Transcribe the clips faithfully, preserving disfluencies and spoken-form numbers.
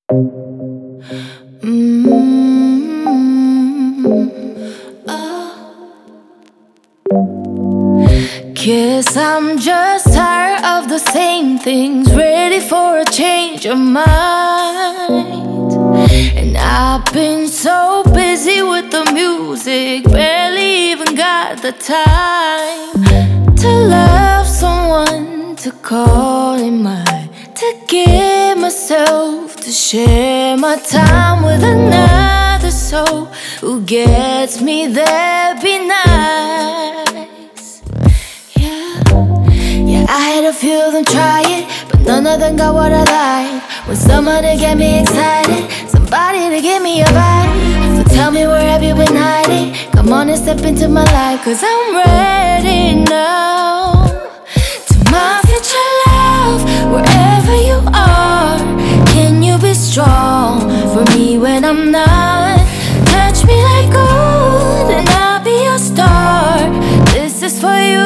Guess I'm just tired of the same things, ready for a change of mind. And I've been so busy with the music, barely even got the time to love someone, to call him mine, to give myself, to share my time with another soul who gets me there, be nice. Yeah, yeah, I had a few of them try it, but none of them got what I like. When somebody get me excited, somebody to give me a vibe. So tell me, where have you been hiding? Come on and step into my life, cause I'm ready now. To my future love, wherever you are, can you be strong for me when I'm not? Touch me like gold and I'll be your star. This is for you,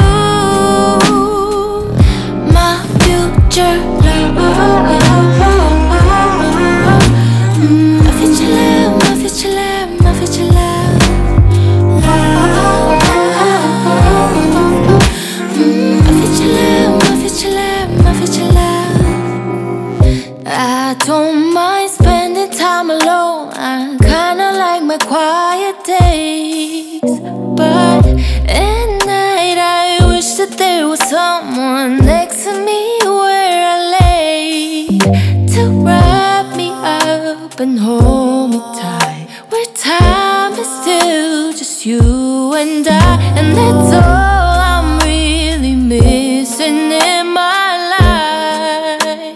my future love. Mm, my future love, my future love, my future love. Mm, my future love, my future love, my future love. I don't mind spending time alone. I kinda like my quiet days, but at night I wish that there was someone next to me where I lay, to wrap me up and hold me tight, where time is still just you and I. And that's all I'm really missing in my life.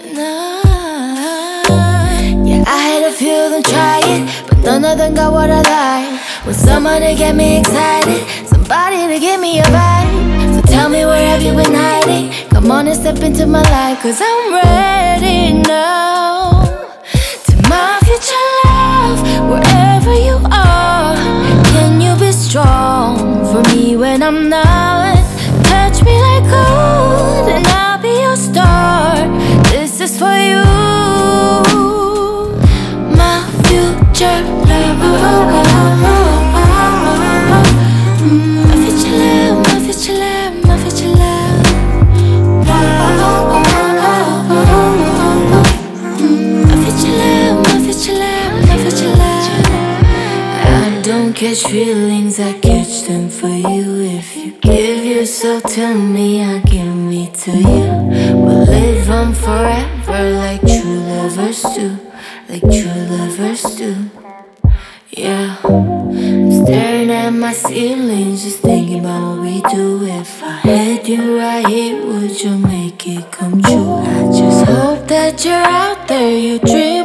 Yeah, I had a few of them try it, but none of them got what I like. When somebody get me excited, somebody to give me a vibe. So tell me, where have you been hiding? Come on and step into my life, cause I'm ready now. To my future love, wherever you are, can you be strong for me when I'm not? Touch me like gold and I'll be your star. This is for you, my future love. Mm, my future love, my future love, my future love. Mm, my future love, my future love, my future love. I don't catch feelings, I catch them for you. If you give yourself to me, I give me to you. We'll live on forever like true lovers do, like true lovers do. Yeah, I'm staring at my ceilings, just thinking about what we do. If I had you right here, would you make it come true? I just hope that you're out there, you dream